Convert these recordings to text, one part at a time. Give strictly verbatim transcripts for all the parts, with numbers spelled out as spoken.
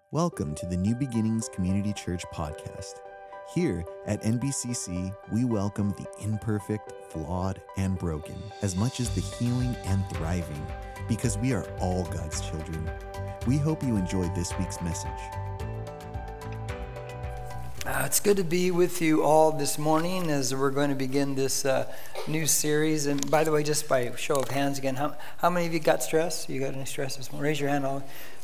Welcome to the New Beginnings Community Church podcast. Here at N B C C, we welcome the imperfect, flawed, and broken, as much as the healing and thriving, because we are all God's children. We hope you enjoyed this week's message. Uh, it's good to be with you all this morning as we're going to begin this uh, new series. And by the way, just by show of hands again, how, how many of you got stress? You got any stress this morning? Raise your hand all.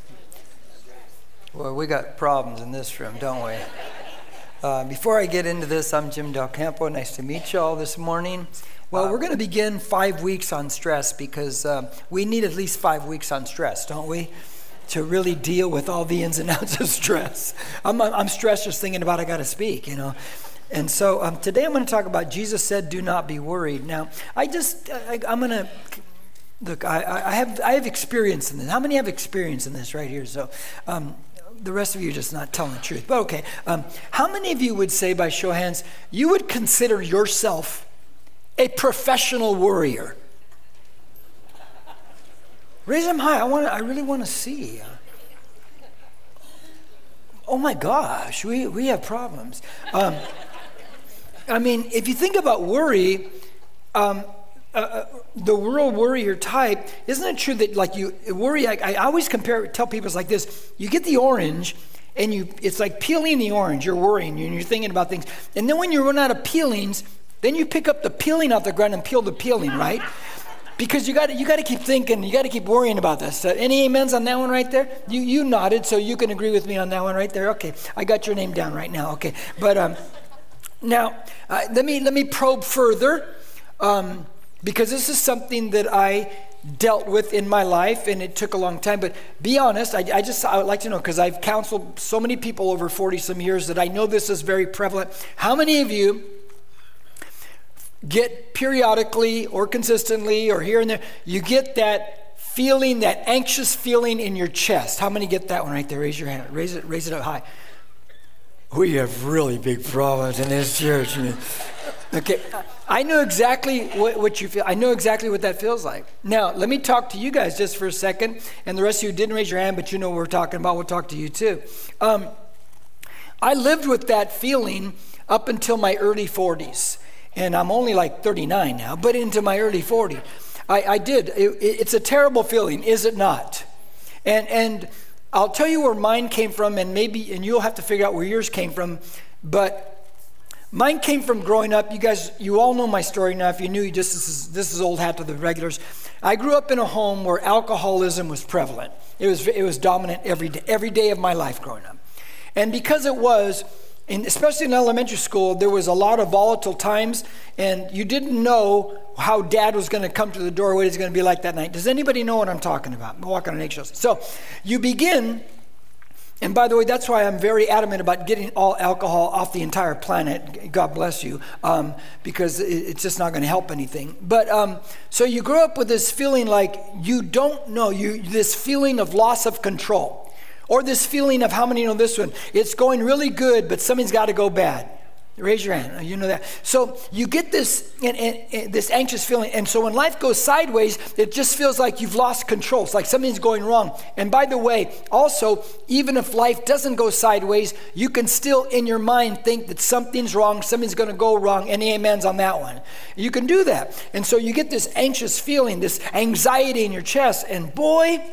Well, we got problems in this room, don't we? Uh, before I get into this, I'm Jim Del Campo. Nice to meet you all this morning. Well, we're going to begin five weeks on stress because uh, we need at least five weeks on stress, don't we? To really deal with all the ins and outs of stress. I'm, I'm stressed just thinking about I got to speak, you know. And so um, today I'm going to talk about Jesus said, "Do not be worried." Now, I just, I, I'm going to, look, I, I have I have experience in this. How many have experience in this right here? So um, the rest of you are just not telling the truth. But okay, um, how many of you would say, by show of hands, you would consider yourself a professional worrier? Raise them high. I want. I really want to see. Oh my gosh, we, we have problems. Um, I mean, if you think about worry, um, uh, the world worrier type, isn't it true that like you worry? I, I always compare, tell people it's like this: you get the orange, and you it's like peeling the orange. You're worrying, and you're thinking about things, and then when you run out of peelings, then you pick up the peeling off the ground and peel the peeling, right? Because you got to you got to keep thinking, you got to keep worrying about this. Uh, any amens on that one right there? You you nodded, so you can agree with me on that one right there. Okay, I got your name down right now. Okay, but um, now uh, let me let me probe further, um, because this is something that I dealt with in my life, and it took a long time. But be honest, I, I just I would like to know, because I've counseled so many people over forty some years that I know this is very prevalent. How many of you get periodically or consistently or here and there, you get that feeling, that anxious feeling in your chest? How many get that one right there? Raise your hand. Raise it, raise it up high. We have really big problems in this church. Okay, I know exactly what, what you feel. I know exactly what that feels like. Now, let me talk to you guys just for a second. And the rest of you didn't raise your hand, but you know what we're talking about. We'll talk to you too. Um, I lived with that feeling up until my early forties. And I'm only like thirty-nine now, but into my early forties, I, I did. It, it's a terrible feeling, is it not? And and I'll tell you where mine came from, and maybe, and you'll have to figure out where yours came from. But mine came from growing up. You guys, you all know my story now. If you knew, you just this is this is old hat to the regulars. I grew up in a home where alcoholism was prevalent. It was it was dominant every day, every day of my life growing up, and because it was. And especially in elementary school, there was a lot of volatile times, and you didn't know how dad was going to come to the door, what he's going to be like that night. Does anybody know what I'm talking about? I'm walking on eggshells. So you begin, and by the way, that's why I'm very adamant about getting all alcohol off the entire planet. God bless you, um, because it's just not going to help anything. But um, so you grow up with this feeling like you don't know, you this feeling of loss of control. Or this feeling of, how many know this one? It's going really good, but something's got to go bad. Raise your hand. You know that. So you get this and, and, and this anxious feeling. And so when life goes sideways, it just feels like you've lost control. It's like something's going wrong. And by the way, also, even if life doesn't go sideways, you can still in your mind think that something's wrong, something's going to go wrong. Any amens on that one? You can do that. And so you get this anxious feeling, this anxiety in your chest. And boy,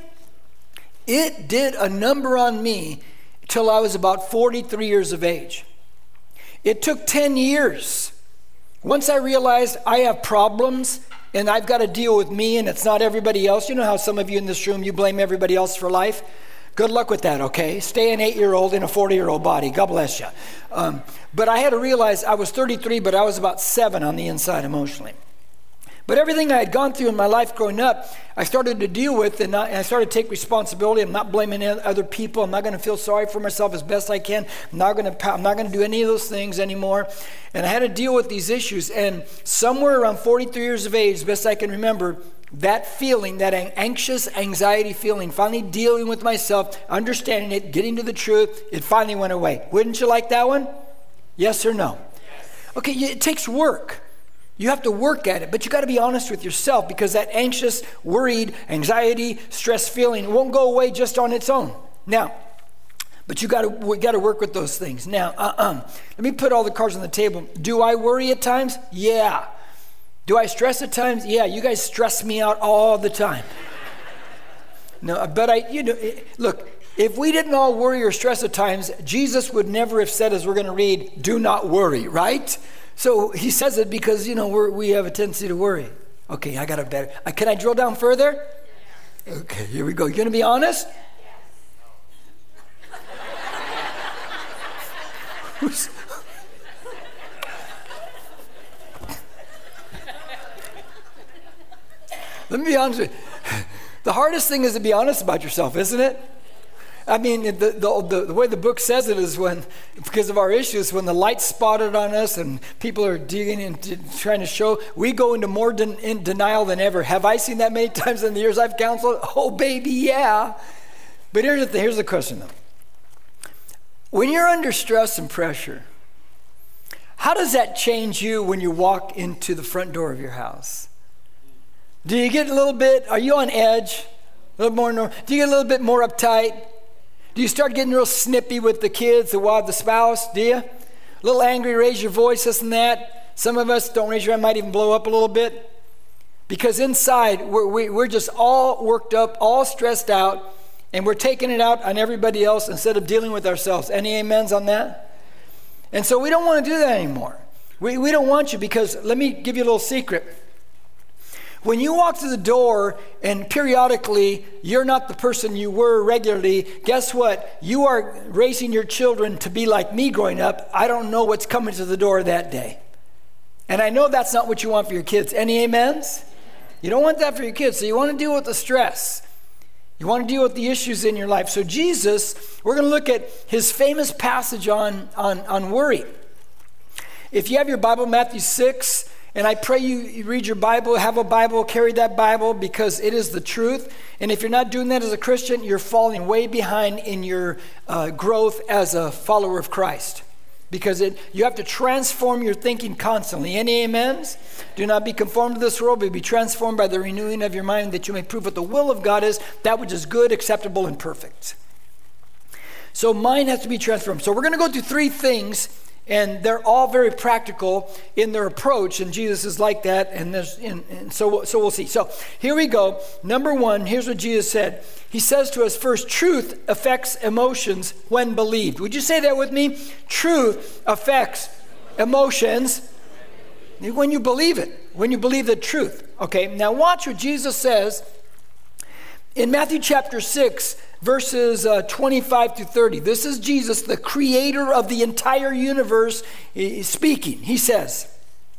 it did a number on me till I was about forty-three years of age. It took ten years. Once I realized I have problems and I've got to deal with me and it's not everybody else. You know how some of you in this room, you blame everybody else for life? Good luck with that, okay? Stay an eight-year-old in a forty-year-old body. God bless you. Um, but I had to realize I was thirty-three, but I was about seven on the inside emotionally. But everything I had gone through in my life growing up, I started to deal with, and I started to take responsibility. I'm not blaming other people. I'm not going to feel sorry for myself as best I can. I'm not going to, I'm not going to do any of those things anymore. And I had to deal with these issues. And somewhere around forty-three years of age, as best I can remember, that feeling, that anxious anxiety feeling, finally dealing with myself, understanding it, getting to the truth, it finally went away. Wouldn't you like that one? Yes or no? Yes. Okay, it takes work. You have to work at it, but you got to be honest with yourself, because that anxious, worried, anxiety, stress feeling won't go away just on its own. Now, But you got to we got to work with those things. Now, uh-uh. Let me put all the cards on the table. Do I worry at times? Yeah. Do I stress at times? Yeah. You guys stress me out all the time. No, but I, you know, look, if we didn't all worry or stress at times, Jesus would never have said, as we're going to read, do not worry, right? So he says it because, you know, we're, we have a tendency to worry. Okay, I got a better. Uh, can I drill down further? Okay, here we go. You going to be honest? Yes. Let me be honest with you. The hardest thing is to be honest about yourself, isn't it? I mean, the, the, the, the way the book says it is when, because of our issues, when the light's spotted on us and people are digging into trying to show, we go into more den, in denial than ever. Have I seen that many times in the years I've counseled? Oh, baby, yeah. But here's the thing, here's the question, though. When you're under stress and pressure, how does that change you when you walk into the front door of your house? Do you get a little bit, are you on edge? A little more, do you get a little bit more uptight? Do you start getting real snippy with the kids, the wife, the spouse? Do you? A little angry, raise your voice, this and that. Some of us, don't raise your hand, might even blow up a little bit. Because inside, we're, we, we're just all worked up, all stressed out, and we're taking it out on everybody else instead of dealing with ourselves. Any amens on that? And so we don't want to do that anymore. We, we don't want you because, let me give you a little secret. When you walk through the door and periodically you're not the person you were regularly, guess what? You are raising your children to be like me growing up. I don't know what's coming to the door that day. And I know that's not what you want for your kids. Any amens? You don't want that for your kids. So you want to deal with the stress. You want to deal with the issues in your life. So Jesus, we're going to look at his famous passage on, on, on worry. If you have your Bible, Matthew six, and I pray you read your Bible, have a Bible, carry that Bible because it is the truth. And if you're not doing that as a Christian, you're falling way behind in your uh, growth as a follower of Christ. Because it, you have to transform your thinking constantly. Any amens? Do not be conformed to this world, but be transformed by the renewing of your mind that you may prove what the will of God is, that which is good, acceptable, and perfect. So mind has to be transformed. So we're going to go through three things. And they're all very practical in their approach, and Jesus is like that, and, there's, and, and so, so we'll see. So here we go. Number one, here's what Jesus said. He says to us first, truth affects emotions when believed. Would you say that with me? Truth affects emotions when you believe it, when you believe the truth. Okay, now watch what Jesus says in Matthew chapter six, verses uh, twenty-five through thirty. This is Jesus, the creator of the entire universe, speaking. He says,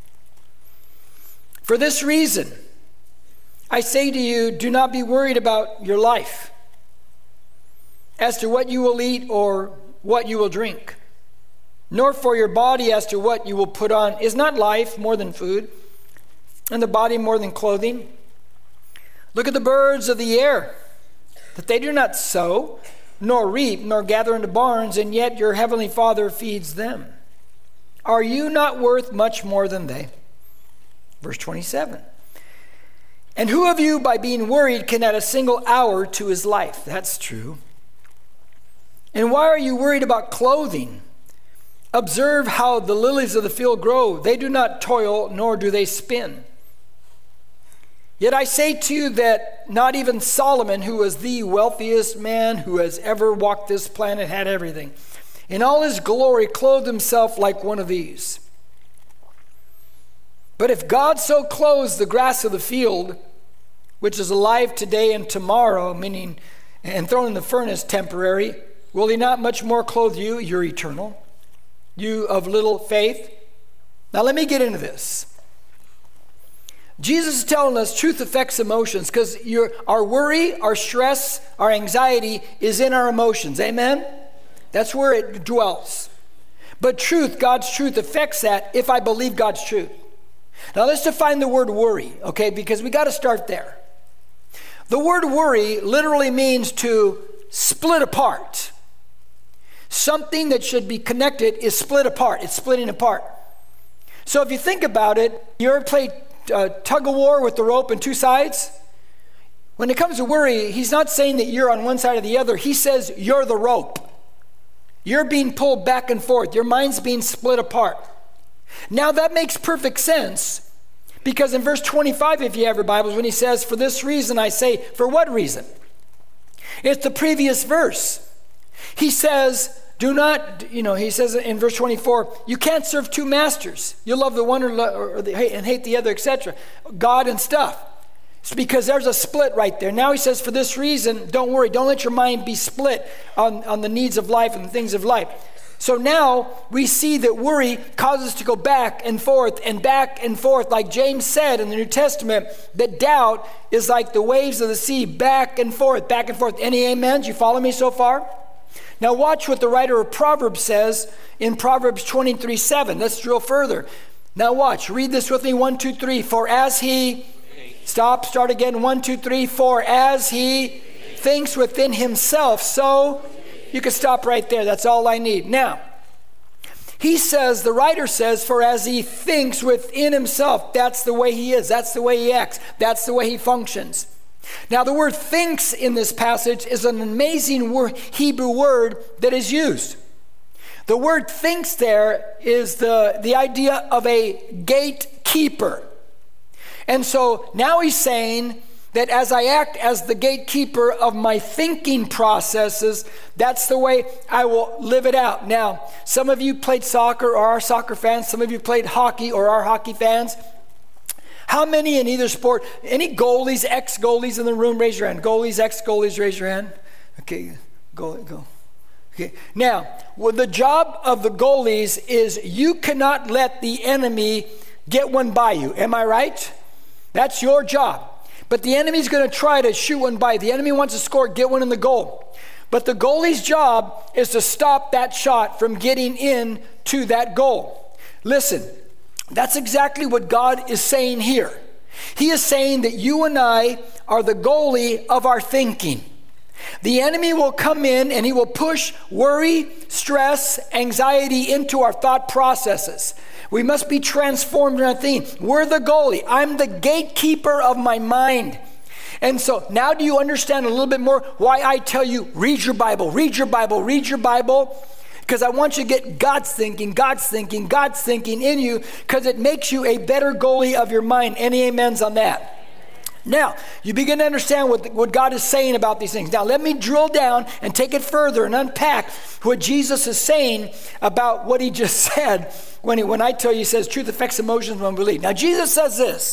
"For this reason, I say to you, do not be worried about your life as to what you will eat or what you will drink, nor for your body as to what you will put on. Is not life more than food, and the body more than clothing? Look at the birds of the air, that they do not sow, nor reap, nor gather into barns, and yet your heavenly Father feeds them. Are you not worth much more than they?" Verse twenty-seven. "And who of you, by being worried, can add a single hour to his life?" That's true. "And why are you worried about clothing? Observe how the lilies of the field grow. They do not toil, nor do they spin. Yet I say to you that not even Solomon, who was the wealthiest man who has ever walked this planet, had everything, in all his glory, clothed himself like one of these. But if God so clothes the grass of the field, which is alive today and tomorrow, meaning and thrown in the furnace temporary, will he not much more clothe you, you're eternal, you of little faith?" Now let me get into this. Jesus is telling us truth affects emotions because our worry, our stress, our anxiety is in our emotions. Amen? That's where it dwells. But truth, God's truth, affects that if I believe God's truth. Now let's define the word worry, okay? Because we got to start there. The word worry literally means to split apart. Something that should be connected is split apart. It's splitting apart. So if you think about it, you ever played Uh, tug of war with the rope and two sides? When it comes to worry, he's not saying that you're on one side or the other. He says you're the rope. You're being pulled back and forth. Your mind's being split apart. Now that makes perfect sense, because in verse twenty-five, if you have your Bibles, when he says, for this reason I say, for what reason? It's the previous verse. He says, do not, you know, he says in verse twenty-four, you can't serve two masters. You'll love the one or, or the, and hate the other, et cetera. God and stuff. It's because there's a split right there. Now he says, for this reason, don't worry. Don't let your mind be split on, on the needs of life and the things of life. So now we see that worry causes us to go back and forth and back and forth. Like James said in the New Testament, that doubt is like the waves of the sea, back and forth, back and forth. Any amens? You follow me so far? Now watch what the writer of Proverbs says in Proverbs twenty-three seven. Let's drill further. Now watch. Read this with me. One, two, three. For as he... Stop. Start again. One, two, three. For as he thinks within himself, so... You can stop right there. That's all I need. Now, he says, the writer says, for as he thinks within himself, that's the way he is. That's the way he acts. That's the way he functions. Now, the word thinks in this passage is an amazing word, Hebrew word that is used. The word thinks there is the, the idea of a gatekeeper. And so now he's saying that as I act as the gatekeeper of my thinking processes, that's the way I will live it out. Now, some of you played soccer or are soccer fans. Some of you played hockey or are hockey fans. How many in either sport, any goalies, ex-goalies in the room, raise your hand. Goalies, ex-goalies, raise your hand. Okay, go, go. Okay. Now, well, the job of the goalies is you cannot let the enemy get one by you. Am I right? That's your job. But the enemy's going to try to shoot one by. The enemy wants to score, get one in the goal. But the goalie's job is to stop that shot from getting in to that goal. Listen, that's exactly what God is saying here. He is saying that you and I are the goalie of our thinking. The enemy will come in and he will push worry, stress, anxiety into our thought processes. We must be transformed in our thinking. We're the goalie. I'm the gatekeeper of my mind. And so now do you understand a little bit more why I tell you, read your Bible, read your Bible, read your Bible? Because I want you to get God's thinking, God's thinking, God's thinking in you, because it makes you a better goalie of your mind. Any amens on that? Now, you begin to understand what, what God is saying about these things. Now, let me drill down and take it further and unpack what Jesus is saying about what he just said when, he, when I tell you, he says, truth affects emotions when we believe. Now, Jesus says this.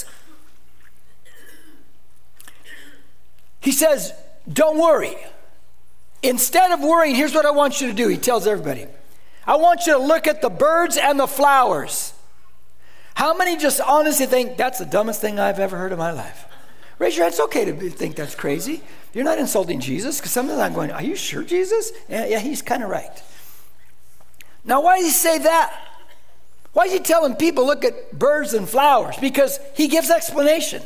He says, don't worry. Instead of worrying, here's what I want you to do. He tells everybody. I want you to look at the birds and the flowers. How many just honestly think, that's the dumbest thing I've ever heard in my life? Raise your hand. It's okay to be, think that's crazy. You're not insulting Jesus, because sometimes I'm going, are you sure, Jesus? Yeah, yeah, he's kind of right. Now, why does he say that? Why is he telling people, look at birds and flowers? Because he gives explanation.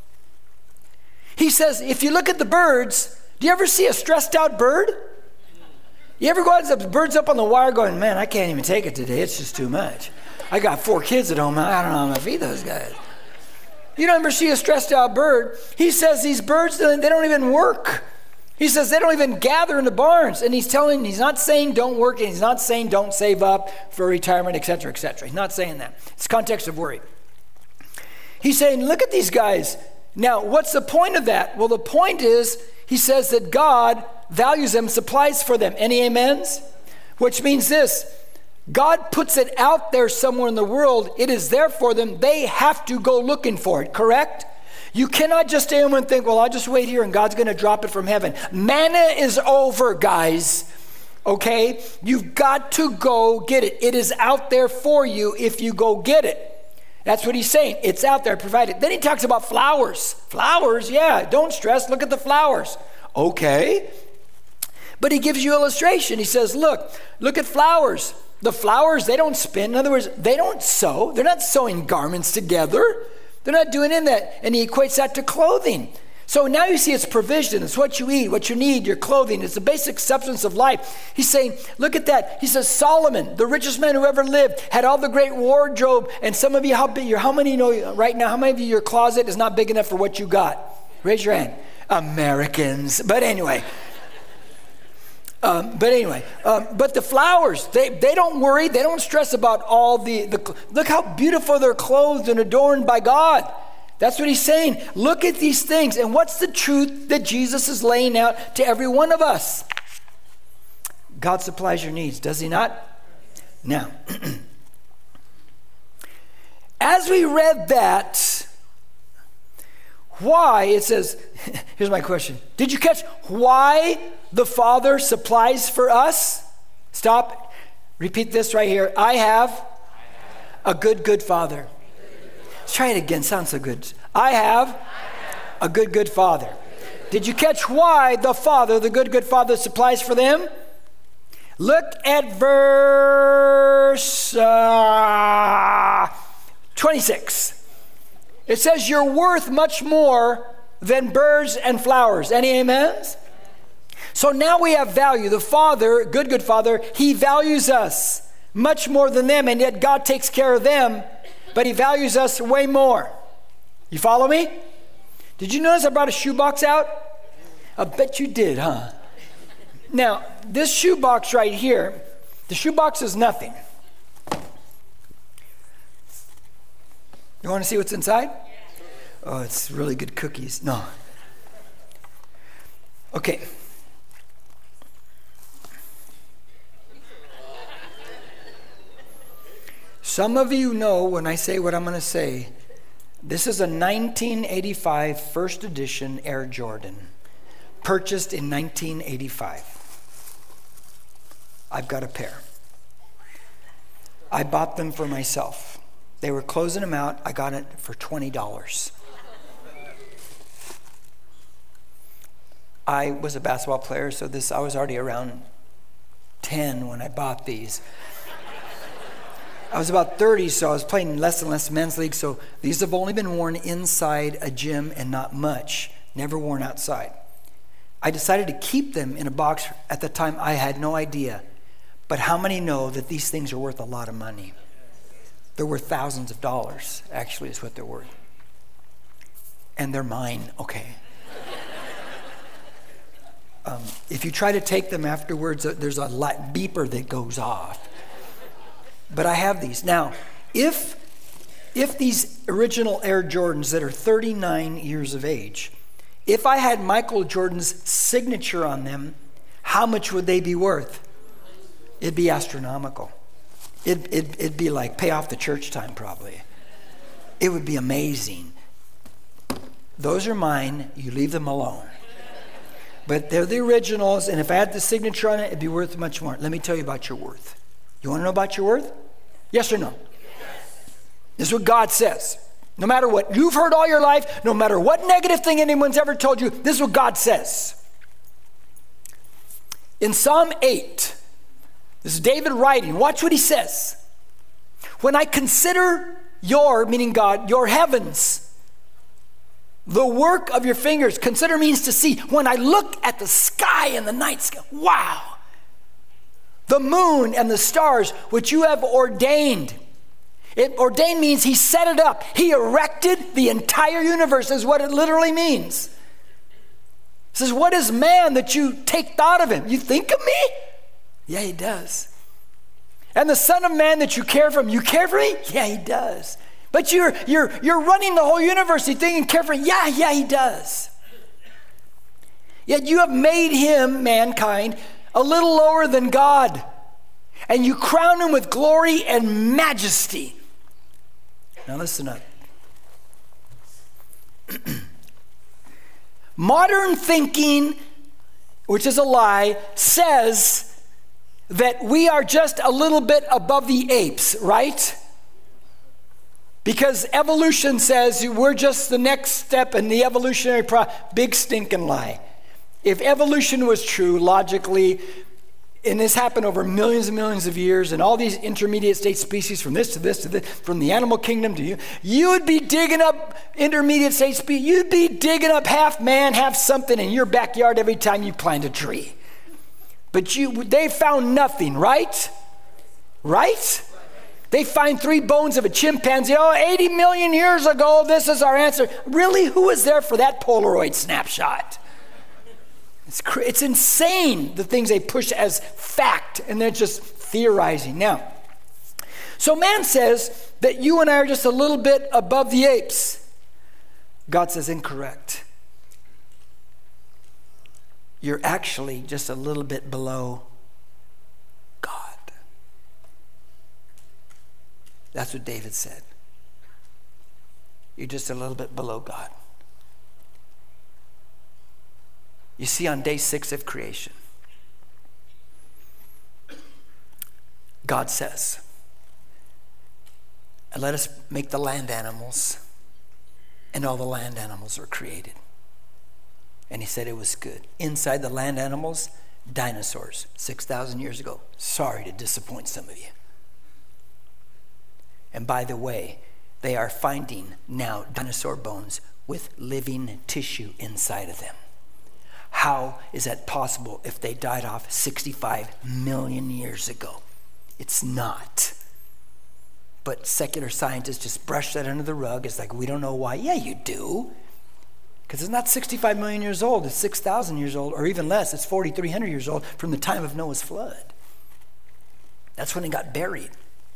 He says, if you look at the birds, do you ever see a stressed out bird? You ever go out and the bird's up on the wire going, man, I can't even take it today. It's just too much. I got four kids at home. I don't know how I'm going to feed those guys. You don't ever see a stressed out bird. He says these birds, they don't even work. He says they don't even gather in the barns. And he's telling, he's not saying don't work, and he's not saying don't save up for retirement, et cetera, et cetera. He's not saying that. It's context of worry. He's saying, look at these guys. Now, what's the point of that? Well, the point is, he says that God values them, supplies for them. Any amens? Which means this. God puts it out there somewhere in the world. It is there for them. They have to go looking for it, correct? You cannot just stay home and think, well, I'll just wait here and God's going to drop it from heaven. Manna is over, guys. Okay? You've got to go get it. It is out there for you if you go get it. That's what he's saying. It's out there, provided. Then he talks about flowers. Flowers, yeah, don't stress. Look at the flowers. Okay. But he gives you illustration. He says, look, look at flowers. The flowers, they don't spin. In other words, they don't sew. They're not sewing garments together. They're not doing in that. And he equates that to clothing. So now you see it's provision. It's what you eat, what you need, your clothing. It's the basic substance of life. He's saying, look at that. He says, Solomon, the richest man who ever lived, had all the great wardrobe. And some of you, how big, how many know right now, how many of you, your closet is not big enough for what you got? Raise your hand. Americans. But anyway. Um, but anyway, um, but the flowers, they, they don't worry. They don't stress about all the, the, look how beautiful they're clothed and adorned by God. That's what he's saying. Look at these things. And what's the truth that Jesus is laying out to every one of us? God supplies your needs, does he not? Now, as we read that, why, it says, here's my question. Did you catch why the Father supplies for us? Stop. Repeat this right here. I have a good, good Father. Let's try it again. Sounds so good. I have a good, good Father. Did you catch why the Father, the good, good Father, supplies for them? Look at verse uh, twenty-six. It says, you're worth much more than birds and flowers. Any amens? So now we have value. The Father, good, good Father, he values us much more than them, and yet God takes care of them, but he values us way more. You follow me? Did you notice I brought a shoebox out? I bet you did, huh? Now, this shoebox right here, the shoebox is nothing. You want to see what's inside? Oh, it's really good cookies. No. Okay. Some of you know when I say what I'm going to say, this is a nineteen eighty-five first edition Air Jordan, purchased in nineteen eighty-five. I've got a pair. I bought them for myself. They were closing them out. I got it for twenty dollars. I was a basketball player, so this I was already around ten when I bought these. I was about thirty, so I was playing less and less men's league, so these have only been worn inside a gym and not much, never worn outside. I decided to keep them in a box. At the time, I had no idea. But how many know that these things are worth a lot of money? They're worth thousands of dollars, actually, is what they're worth. And they're mine, okay. Um, if you try to take them afterwards, there's a light beeper that goes off. But I have these. Now, if if these original Air Jordans that are thirty-nine years of age, if I had Michael Jordan's signature on them, how much would they be worth? It'd be astronomical. It'd, it'd, it'd be like pay off the church time probably. It would be amazing. Those are mine. You leave them alone. But they're the originals, and if I had the signature on it, it'd be worth much more. Let me tell you about your worth. You want to know about your worth? Yes or no? Yes. This is what God says. No matter what you've heard all your life, no matter what negative thing anyone's ever told you, this is what God says. In Psalm eight, this is David writing. Watch what he says. When I consider your, meaning God, your heavens, the work of your fingers, consider means to see. When I look at the sky and the night sky, wow. The moon and the stars, which you have ordained. It ordained means he set it up. He erected the entire universe is what it literally means. It says, what is man that you take thought of him? You think of me? Yeah, he does. And the Son of Man that you care for him, you care for me? Yeah, he does. But you're you're you're running the whole universe. You think and care for him? Yeah, yeah, he does. Yet you have made him, mankind, a little lower than God, and you crown him with glory and majesty. Now listen up. Modern thinking, which is a lie, says that we are just a little bit above the apes, right? Because evolution says we're just the next step in the evolutionary process. Big stinking lie. If evolution was true, logically, and this happened over millions and millions of years, and all these intermediate state species from this to this to this, from the animal kingdom to you, you would be digging up intermediate state species. You'd be digging up half man, half something in your backyard every time you plant a tree. But you, they found nothing, right? Right? They find three bones of a chimpanzee. Oh, eighty million years ago, this is our answer. Really? Who was there for that Polaroid snapshot? It's, cr- it's insane, the things they push as fact, and they're just theorizing. Now, so man says that you and I are just a little bit above the apes. God says incorrect. You're actually just a little bit below God. That's what David said. You're just a little bit below God. You see, on day six of creation, God says, and let us make the land animals, and all the land animals are created. And he said it was good. Inside the land animals, dinosaurs, six thousand years ago. Sorry to disappoint some of you. And by the way, they are finding now dinosaur bones with living tissue inside of them. How is that possible if they died off sixty-five million years ago? It's not. But secular scientists just brush that under the rug. It's like, we don't know why. Yeah, you do. Because it's not sixty-five million years old. It's six thousand years old, or even less. It's forty-three hundred years old from the time of Noah's flood. That's when it got buried.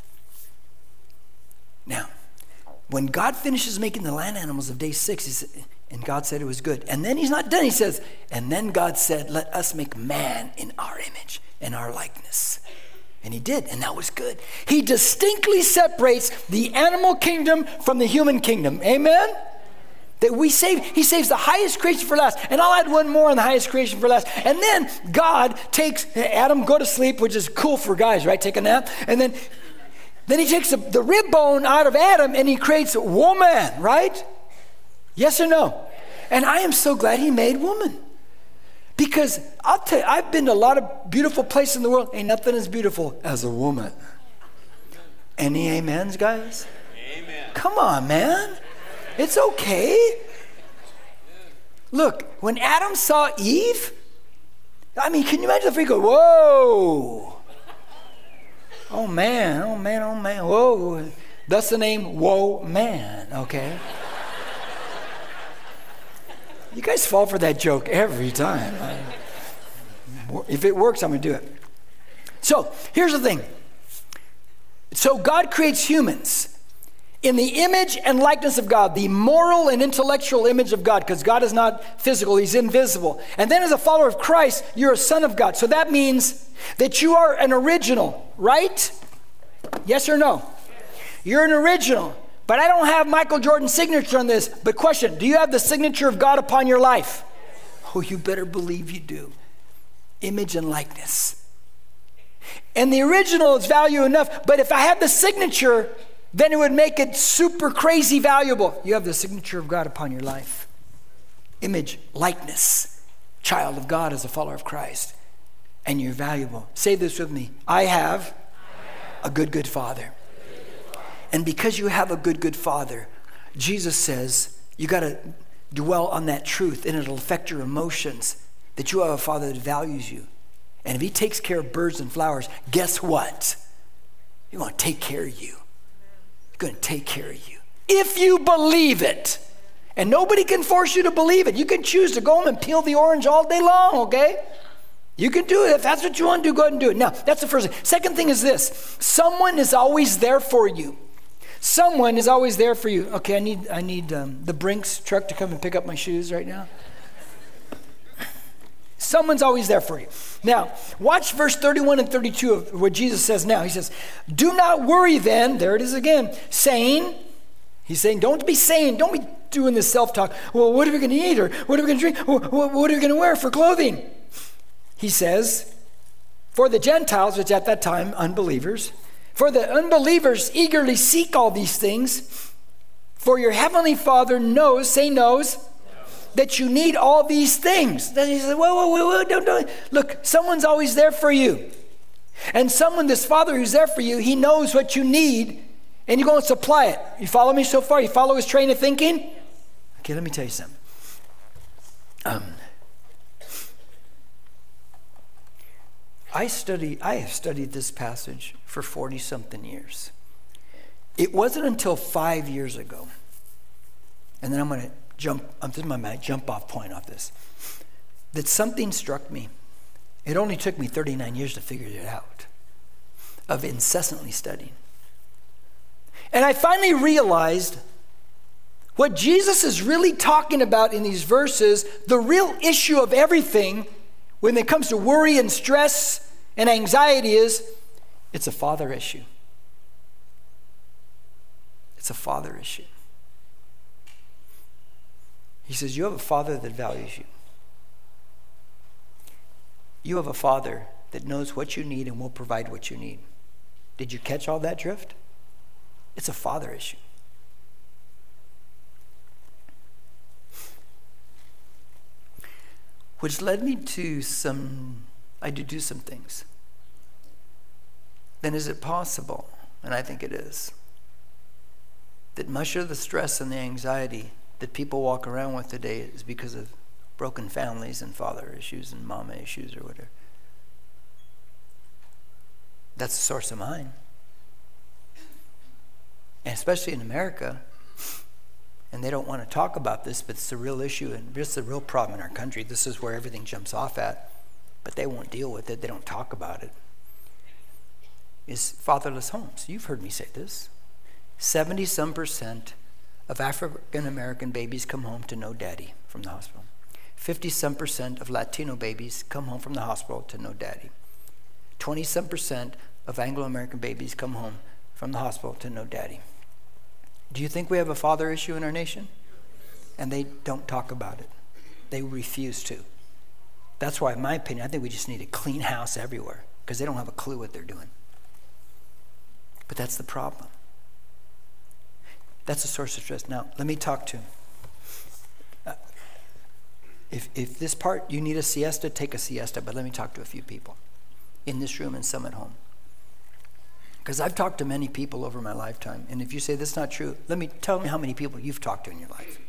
Now, when God finishes making the land animals of day six, he said, and God said it was good. And then he's not done. He says, and then God said, let us make man in our image and our likeness. And he did, and that was good. He distinctly separates the animal kingdom from the human kingdom. Amen? That we save, he saves the highest creation for last. And I'll add one more on the highest creation for last. And then God takes Adam, go to sleep, which is cool for guys, right? Take a nap. And then, then he takes the, the rib bone out of Adam and he creates a woman, right? Yes or no? And I am so glad he made woman. Because I'll tell you, I've been to a lot of beautiful places in the world. Ain't nothing as beautiful as a woman. Any amens, guys? Amen. Come on, man. It's okay. Look, when Adam saw Eve, I mean, can you imagine the freak go, whoa. Oh man, oh man, oh man, whoa. That's the name, Whoa Man, okay? You guys fall for that joke every time. If it works, I'm going to do it. So, here's the thing. So, God creates humans in the image and likeness of God, the moral and intellectual image of God, because God is not physical, he's invisible. And then as a follower of Christ, you're a son of God. So that means that you are an original, right? Yes or no? You're an original. But I don't have Michael Jordan's signature on this. But question, do you have the signature of God upon your life? Oh, you better believe you do. Image and likeness. And the original is value enough, but if I have the signature, then it would make it super crazy valuable. You have the signature of God upon your life. Image, likeness, child of God as a follower of Christ. And you're valuable. Say this with me. I have a good, good Father. And because you have a good, good Father, Jesus says you got to dwell on that truth and it'll affect your emotions, that you have a Father that values you. And if he takes care of birds and flowers, guess what? He's going to take care of you. He's going to take care of you. If you believe it. And nobody can force you to believe it. You can choose to go home and peel the orange all day long, okay? You can do it. If that's what you want to do, go ahead and do it. Now, that's the first thing. Second thing is this. Someone is always there for you. Someone is always there for you. Okay, I need I need um, the Brinks truck to come and pick up my shoes right now. Someone's always there for you. Now, watch verse thirty-one and thirty-two of what Jesus says now. He says, do not worry then, there it is again, saying, he's saying, don't be saying, don't be doing this self-talk. Well, what are we going to eat? Or what are we going to drink? What, what are we going to wear for clothing? He says, for the Gentiles, which at that time, unbelievers, for the unbelievers eagerly seek all these things, for your heavenly Father knows, say knows, that you need all these things. Then he said, whoa, whoa, whoa, whoa, don't, don't. Look, someone's always there for you. And someone, this Father who's there for you, he knows what you need, and you're going to supply it. You follow me so far? You follow his train of thinking? Okay, let me tell you something. Um, I study. I have studied this passage for forty-something years. It wasn't until five years ago, and then I'm going to jump, I'm this is my jump off point off this. that something struck me. It only took me thirty-nine years to figure it out, of incessantly studying. And I finally realized what Jesus is really talking about in these verses, the real issue of everything when it comes to worry and stress and anxiety is, it's a father issue. It's a father issue. He says, you have a father that values you. You have a father that knows what you need and will provide what you need. Did you catch all that drift? It's a father issue. Which led me to some, I had to do some things. Then is it possible, and I think it is, that much of the stress and the anxiety that people walk around with today is because of broken families and father issues and mama issues or whatever? That's the source of mine. And especially in America, and they don't want to talk about this, but it's a real issue and it's a real problem in our country. This is where everything jumps off at, but they won't deal with it. They don't talk about it. Is fatherless homes. You've heard me say this. seventy some percent of African American babies come home to no daddy from the hospital. fifty some percent of Latino babies come home from the hospital to no daddy. twenty some percent of Anglo American babies come home from the hospital to no daddy. Do you think we have a father issue in our nation? And they don't talk about it. They refuse to. That's why, in my opinion, I think we just need a clean house everywhere, because they don't have a clue what they're doing. But that's the problem. That's a source of stress. Now, let me talk to uh, if if this part, you need a siesta, take a siesta, but let me talk to a few people in this room and some at home. Because I've talked to many people over my lifetime, and if you say that's not true, let me tell me how many people you've talked to in your life.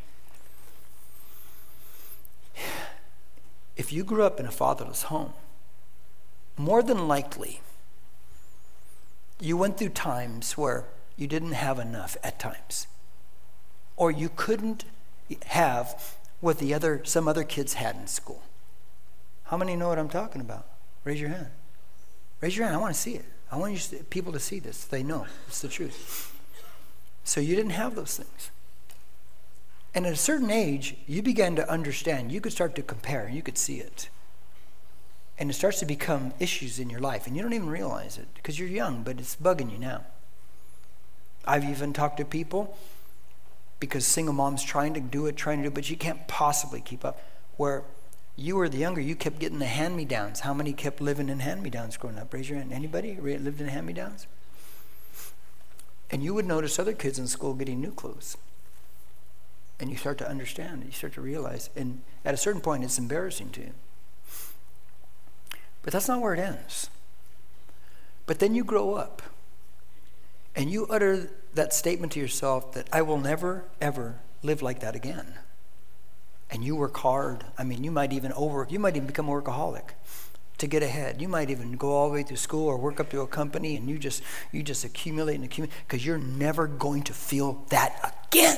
If you grew up in a fatherless home, more than likely, you went through times where you didn't have enough at times, or you couldn't have what the other some other kids had in school. How many know what I'm talking about? Raise your hand. Raise your hand. I want to see it. I want you to, people to see this. They know it's the truth. So you didn't have those things. And at a certain age, you began to understand. You could start to compare. You could see it. And it starts to become issues in your life. And you don't even realize it because you're young, but it's bugging you now. I've even talked to people because single moms trying to do it, trying to do it, but you can't possibly keep up. Where you were the younger, you kept getting the hand-me-downs. How many kept living in hand-me-downs growing up? Raise your hand. Anybody lived in hand-me-downs? And you would notice other kids in school getting new clothes. And you start to understand, you start to realize, and at a certain point it's embarrassing to you. But that's not where it ends. But then you grow up, and you utter that statement to yourself that I will never, ever live like that again. And you work hard. I mean, you might even overwork. You might even become a workaholic to get ahead. You might even go all the way through school or work up to a company, and you just you just accumulate and accumulate because you're never going to feel that again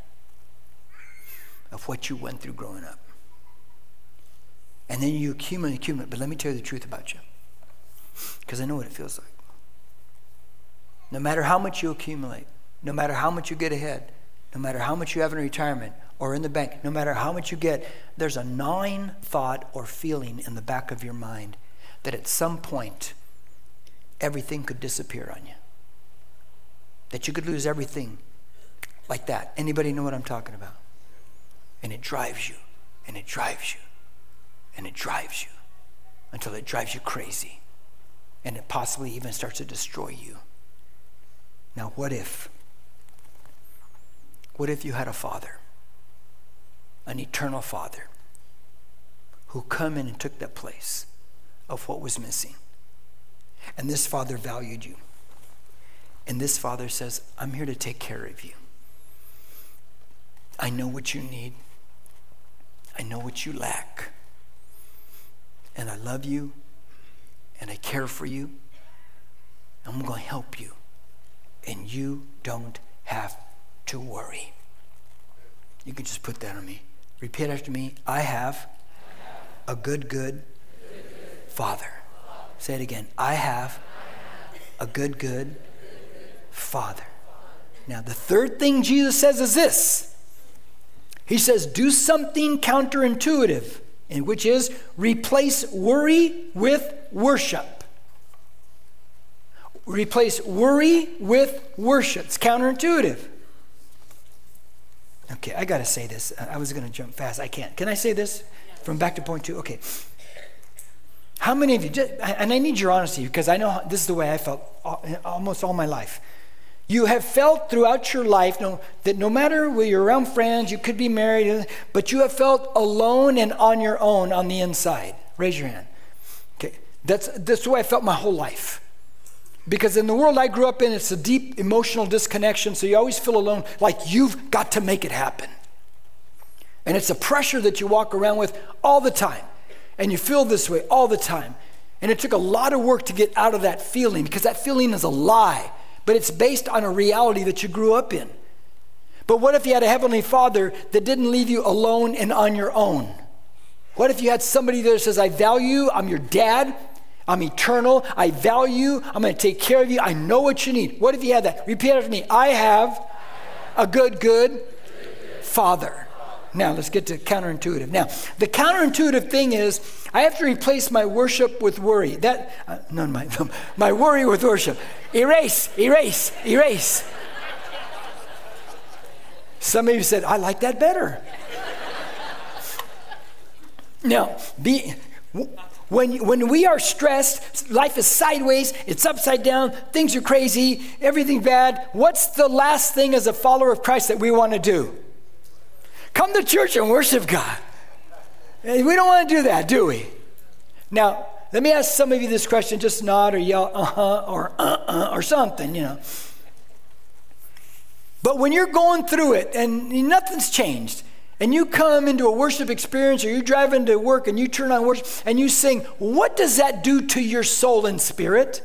of what you went through growing up. And then you accumulate, accumulate. But let me tell you the truth about you, because I know what it feels like. No matter how much you accumulate, no matter how much you get ahead, no matter how much you have in retirement or in the bank, no matter how much you get, there's a gnawing thought or feeling in the back of your mind that at some point everything could disappear on you. That you could lose everything like that. Anybody know what I'm talking about? And it drives you, and it drives you, and it drives you until it drives you crazy. And it possibly even starts to destroy you. Now, what if? What if you had a father, an eternal father, who come in and took that place of what was missing? And this father valued you. And this father says, I'm here to take care of you. I know what you need. I know what you lack. And I love you. And I care for you. I'm going to help you. And you don't have to worry. You can just put that on me. Repeat after me. I have a good, good Father. Say it again. I have a good, good Father. Now, the third thing Jesus says is this. He says, do something counterintuitive, and which is replace worry with worship. Replace worry with worship. It's counterintuitive. Okay, I got to say this. I was going to jump fast. I can't. Can I say this? From back to point two? Okay. How many of you, just, and I need your honesty because I know this is the way I felt almost all my life. You have felt throughout your life no, that no matter where you're around friends, you could be married, but you have felt alone and on your own on the inside. Raise your hand. Okay, that's, that's the way I felt my whole life. Because in the world I grew up in, it's a deep emotional disconnection, so you always feel alone, like you've got to make it happen. And it's a pressure that you walk around with all the time. And you feel this way all the time. And it took a lot of work to get out of that feeling, because that feeling is a lie. But it's based on a reality that you grew up in. But what if you had a Heavenly Father that didn't leave you alone and on your own? What if you had somebody that says, I value you, I'm your dad, I'm eternal, I value you, I'm going to take care of you, I know what you need. What if you had that? Repeat after me. I have a good, good Father. Now, let's get to counterintuitive. Now, the counterintuitive thing is, I have to replace my worship with worry. That, uh, no, my, my worry with worship. Erase, erase, erase. Some of you said, I like that better. Now, be, when, when we are stressed, life is sideways, it's upside down, things are crazy, everything bad, what's the last thing as a follower of Christ that we want to do? Come to church and worship God. We don't want to do that, do we? Now, let me ask some of you this question. Just nod or yell, uh-huh, or uh-uh, or something, you know. But when you're going through it and nothing's changed, and you come into a worship experience, or you drive into work and you turn on worship and you sing, what does that do to your soul and spirit?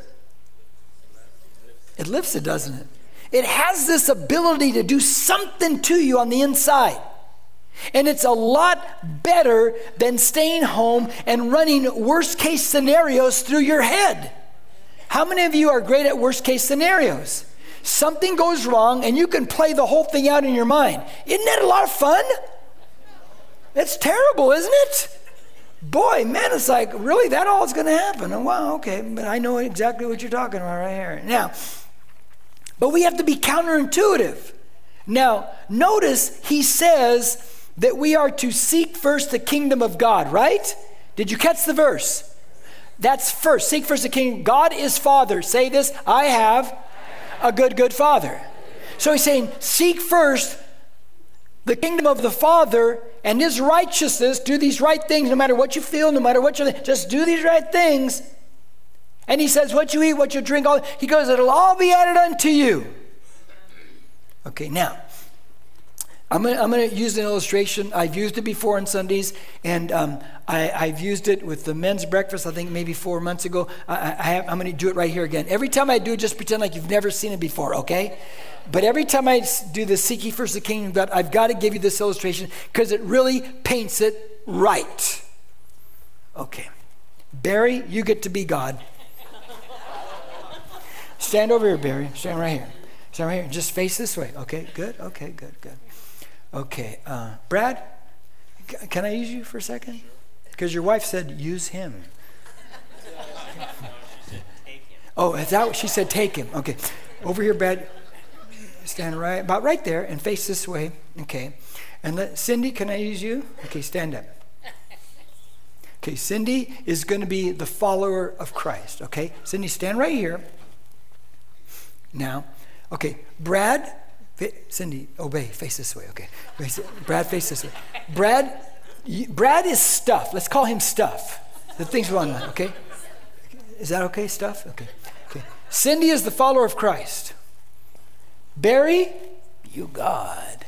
It lifts it, doesn't it? It has this ability to do something to you on the inside. And it's a lot better than staying home and running worst case scenarios through your head. How many of you are great at worst case scenarios? Something goes wrong and you can play the whole thing out in your mind. Isn't that a lot of fun? It's terrible, isn't it? Boy, man, it's like, really, that all is going to happen? Oh, wow, okay, but I know exactly what you're talking about right here. Now, but we have to be counterintuitive. Now, notice he says that we are to seek first the kingdom of God, right? Did you catch the verse? That's first. Seek first the kingdom. God is Father. Say this, I have a good, good Father. So he's saying, seek first the kingdom of the Father and his righteousness. Do these right things no matter what you feel, no matter what you just do these right things. And he says, what you eat, what you drink, all, he goes, it'll all be added unto you. Okay, now, I'm going I'm to use an illustration. I've used it before on Sundays, and um, I, I've used it with the men's breakfast, I think maybe four months ago. I, I have, I'm going to do it right here again. Every time I do it, just pretend like you've never seen it before, okay? But every time I do the seek ye first the kingdom of God, I've got to give you this illustration because it really paints it right. Okay. Barry, you get to be God. Stand over here, Barry. Stand right here. Stand right here. Just face this way. Okay, good. Okay, good, good. Okay, uh, Brad, c- can I use you for a second? Because your wife said, use him. Oh, is that what she said? Take him. Okay, over here, Brad. Stand right, about right there, and face this way. Okay, and let Cindy, can I use you? Okay, stand up. Okay, Cindy is going to be the follower of Christ. Okay, Cindy, stand right here. Now, okay, Brad. Cindy, obey. Face this way. Okay. Brad, face this way. Brad, you, Brad is Stuff. Let's call him Stuff. The things wrong with. Okay. Is that okay? Stuff. Okay. Okay. Cindy is the follower of Christ. Barry, you God.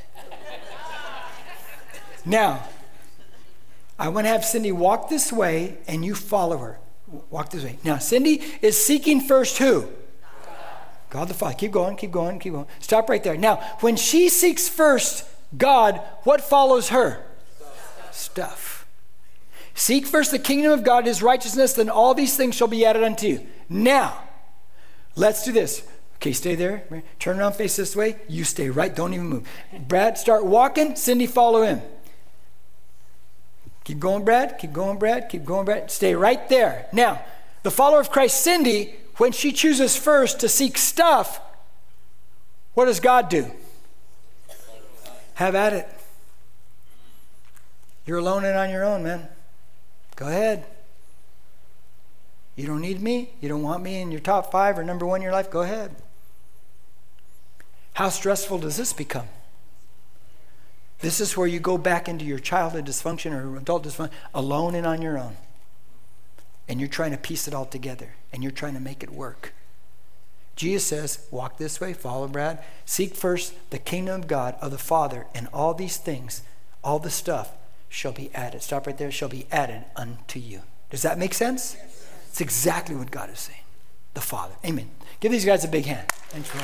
Now, I want to have Cindy walk this way, and you follow her. Walk this way. Now, Cindy is seeking first who? God the Father. Keep going, keep going, keep going. Stop right there. Now, when she seeks first God, what follows her? Stuff. Stuff. Seek first the kingdom of God and his righteousness, then all these things shall be added unto you. Now, let's do this. Okay, stay there. Turn around, face this way. You stay right. Don't even move. Brad, start walking. Cindy, follow him. Keep going, Brad. Keep going, Brad. Keep going, Brad. Stay right there. Now, the follower of Christ, Cindy, when she chooses first to seek stuff, what does God do? Have at it. You're alone and on your own, man. Go ahead. You don't need me. You don't want me in your top five or number one in your life. Go ahead. How stressful does this become? This is where you go back into your childhood dysfunction or adult dysfunction, alone and on your own. And you're trying to piece it all together. And you're trying to make it work. Jesus says, walk this way, follow Brad. Seek first the kingdom of God, of the Father, and all these things, all the stuff shall be added. Stop right there. Shall be added unto you. Does that make sense? Yes. It's exactly what God is saying. The Father. Amen. Give these guys a big hand. Thanks for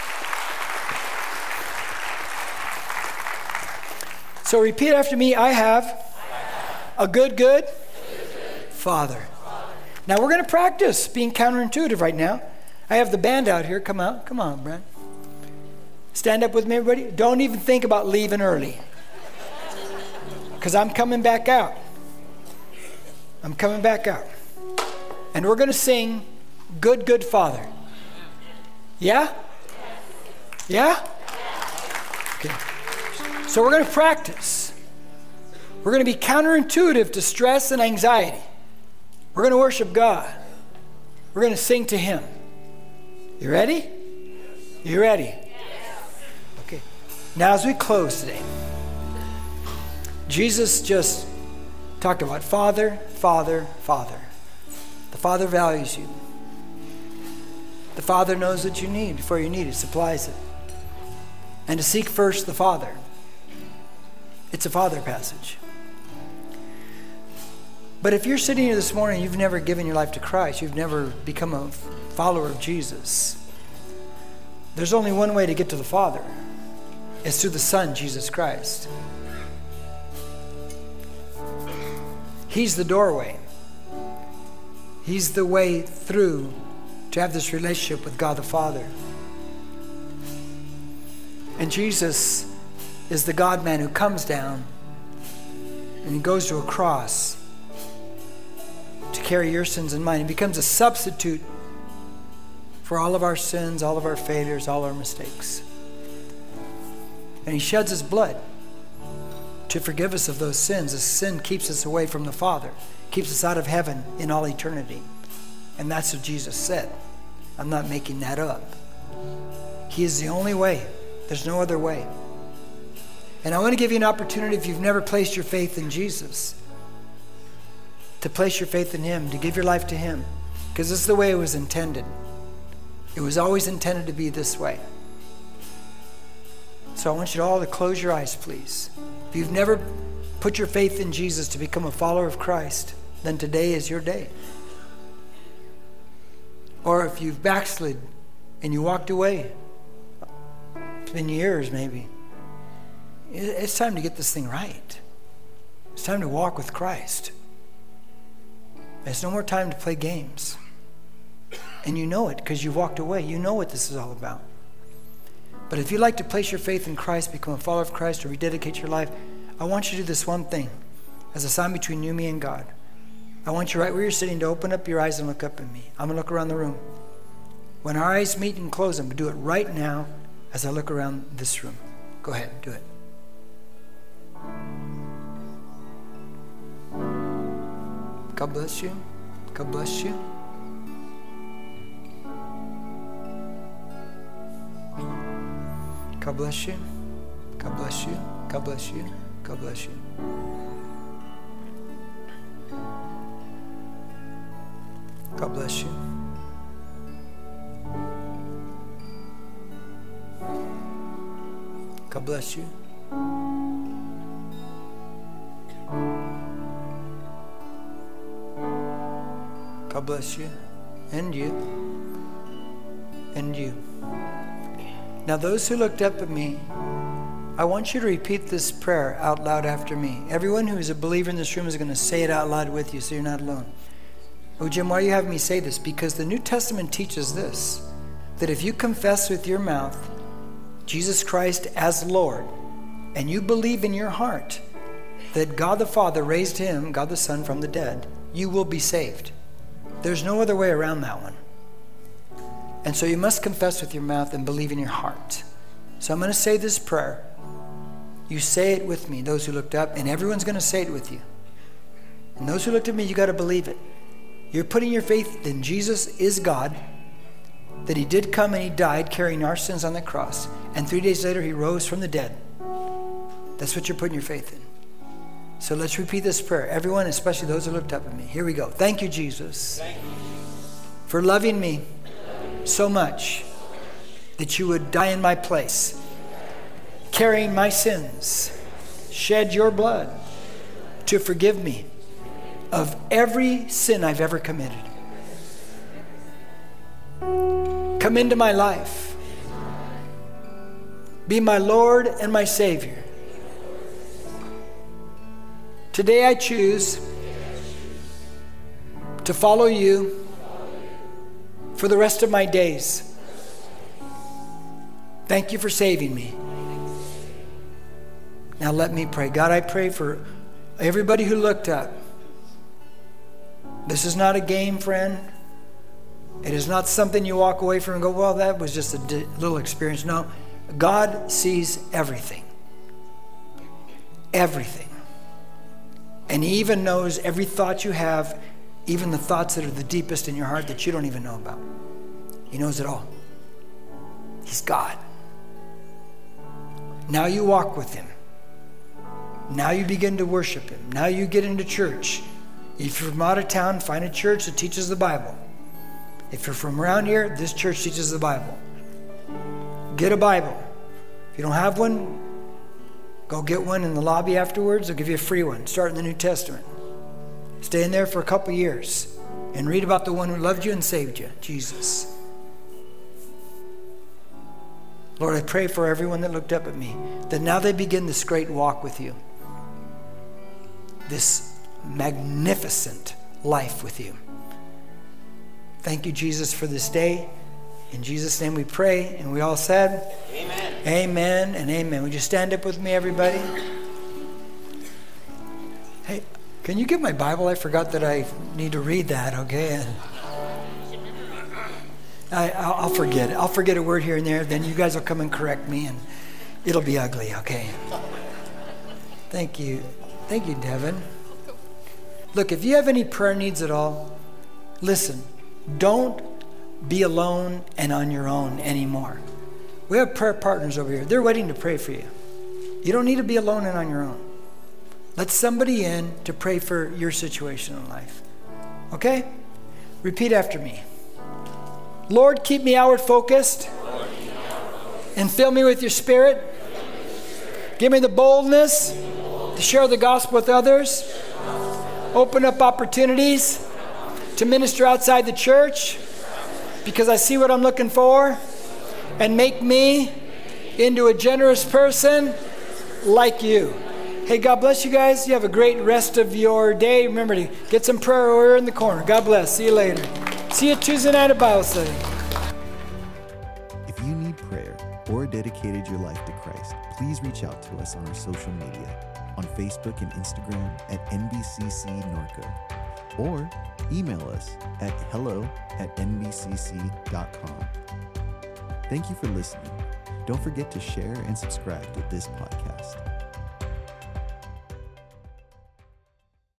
So repeat after me. I have, I have a good, good, good, good Father. Father. Now we're going to practice being counterintuitive right now. I have the band out here. Come out. Come on, Brad. Stand up with me, everybody. Don't even think about leaving early. Because I'm coming back out. I'm coming back out. And we're going to sing Good, Good Father. Yeah? Yeah? Okay. So we're going to practice. We're going to be counterintuitive to stress and anxiety. We're going to worship God. We're going to sing to him. You ready? You ready? Okay. Now as we close today, Jesus just talked about Father, Father, Father. The Father values you. The Father knows what you need before you need it, supplies it. And to seek first the Father. It's a Father passage. But if you're sitting here this morning, you've never given your life to Christ, you've never become a follower of Jesus, there's only one way to get to the Father. It's through the Son, Jesus Christ. He's the doorway. He's the way through to have this relationship with God the Father. And Jesus is the God-man who comes down and he goes to a cross to carry your sins and mine. He becomes a substitute for all of our sins, all of our failures, all our mistakes. And he sheds his blood to forgive us of those sins. As sin keeps us away from the Father, keeps us out of heaven in all eternity. And that's what Jesus said. I'm not making that up. He is the only way. There's no other way. And I want to give you an opportunity, if you've never placed your faith in Jesus, to place your faith in him, to give your life to him. Because this is the way it was intended. It was always intended to be this way. So I want you all to close your eyes, please. If you've never put your faith in Jesus to become a follower of Christ, then today is your day. Or if you've backslid and you walked away, it's been years maybe, it's time to get this thing right. It's time to walk with Christ. There's no more time to play games. And you know it because you walked away. You know what this is all about. But if you'd like to place your faith in Christ, become a follower of Christ, or rededicate your life, I want you to do this one thing as a sign between you, me, and God. I want you right where you're sitting to open up your eyes and look up at me. I'm going to look around the room. When our eyes meet and close, I'm going to do it right now as I look around this room. Go ahead, do it. God bless you. God bless you. God bless you. God bless you. God bless you. God bless you. God bless you. God bless you. God bless you. And you. And you. Now those who looked up at me, I want you to repeat this prayer out loud after me. Everyone who is a believer in this room is going to say it out loud with you, so you're not alone. Oh, Jim, why do you have me say this? Because the New Testament teaches this, that if you confess with your mouth Jesus Christ as Lord, and you believe in your heart that God the Father raised him, God the Son, from the dead, you will be saved. There's no other way around that one. And so you must confess with your mouth and believe in your heart. So I'm going to say this prayer. You say it with me, those who looked up, and everyone's going to say it with you. And those who looked at me, you got to believe it. You're putting your faith in Jesus is God, that he did come and he died carrying our sins on the cross, and three days later he rose from the dead. That's what you're putting your faith in. So let's repeat this prayer. Everyone, especially those who looked up at me. Here we go. Thank you, Jesus, Thank you. for loving me so much that you would die in my place, carrying my sins, shed your blood to forgive me of every sin I've ever committed. Come into my life. Be my Lord and my Savior. Today I choose to follow you for the rest of my days. Thank you for saving me. Now let me pray. God, I pray for everybody who looked up. This is not a game, friend. It is not something you walk away from and go, well, that was just a di- little experience. No, God sees everything. Everything. And he even knows every thought you have, even the thoughts that are the deepest in your heart that you don't even know about. He knows it all. He's God. Now you walk with him. Now you begin to worship him. Now you get into church. If you're from out of town, find a church that teaches the Bible. If you're from around here, this church teaches the Bible. Get a Bible. If you don't have one, go get one in the lobby afterwards. They'll give you a free one. Start in the New Testament. Stay in there for a couple years and read about the one who loved you and saved you, Jesus. Lord, I pray for everyone that looked up at me, that now they begin this great walk with you. This magnificent life with you. Thank you, Jesus, for this day. In Jesus' name we pray, and we all said, Amen. Amen and amen. Would you stand up with me, everybody? Hey, can you get my Bible? I forgot that I need to read that, okay? I, I'll forget it. I'll forget a word here and there. Then you guys will come and correct me, and it'll be ugly, okay? Thank you. Thank you, Devin. Look, if you have any prayer needs at all, listen. Don't be alone and on your own anymore. We have prayer partners over here. They're waiting to pray for you. You don't need to be alone and on your own. Let somebody in to pray for your situation in life. Okay? Repeat after me. Lord, keep me outward focused and fill me with your spirit. Give me the boldness to share the gospel with others. Open up opportunities to minister outside the church because I see what I'm looking for, and make me into a generous person like you. Hey, God bless you guys. You have a great rest of your day. Remember to get some prayer over in the corner. God bless. See you later. See you Tuesday night at Bible study. If you need prayer or dedicated your life to Christ, please reach out to us on our social media, on Facebook and Instagram at N B C C Norco, or email us at hello at N B C C dot com. Thank you for listening. Don't forget to share and subscribe to this podcast.